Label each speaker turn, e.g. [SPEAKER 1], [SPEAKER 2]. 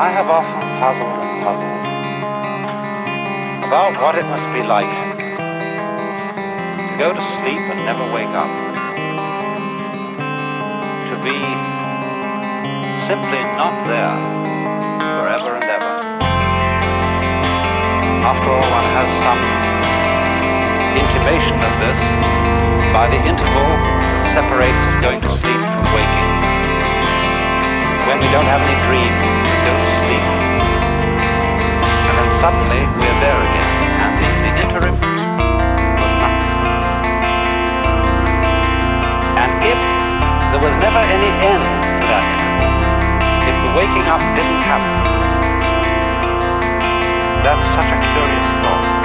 [SPEAKER 1] I have often puzzled and puzzled about what it must be like to go to sleep and never wake up, to be simply not there forever and ever. After all, one has some intimation of this by the interval that separates going to sleep from waking. When we don't have any dreams, we go to sleep. And then suddenly we're there again. And in the interim, was nothing. And if there was never any end to that interval, if the waking up didn't happen, that's such a curious thought.